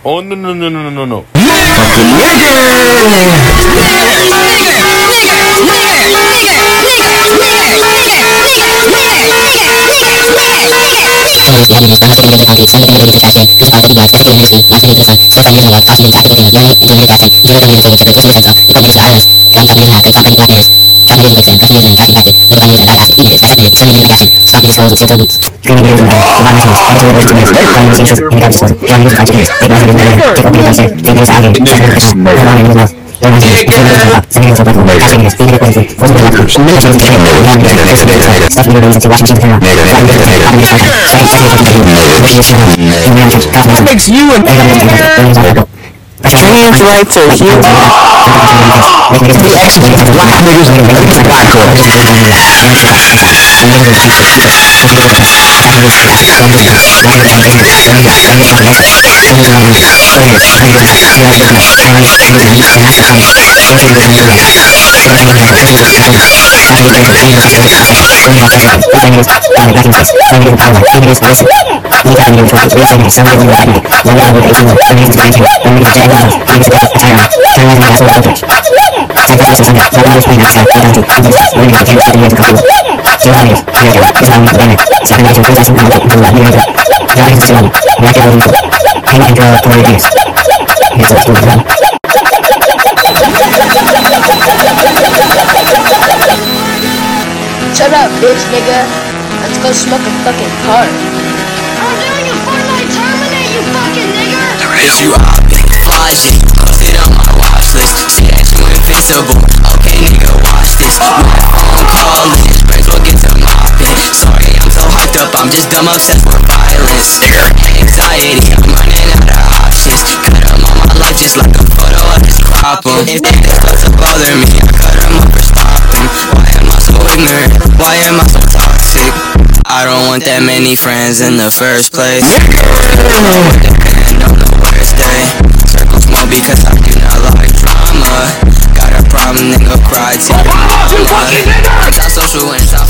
Oh no no no no no no. What makes you a translate to human? The actually black niggas and black girls. Shut up, bitch, nigga. Let's go smoke a fucking part. I'm doing a Fortnite Terminate, you fucking nigger! Bitch, you all big fly shit. Posted on my watch list. Shit ain't too invincible. Okay, nigga, watch this. My phone call list. Friends will get to mopping. Sorry, I'm so hyped up. I'm just dumb obsessed with violence. Anxiety, I'm running out of options. Cut 'em on my life just like a photo. I just crop 'em. If they start to bother me, I cut 'em up or stop 'em. Why am I so ignorant? Why am I so toxic? I don't want that many friends in the first place. Depend on the worst day. Circle small because I do not like drama. Got a problem, nigga, cry to your mama. Anti-social, anti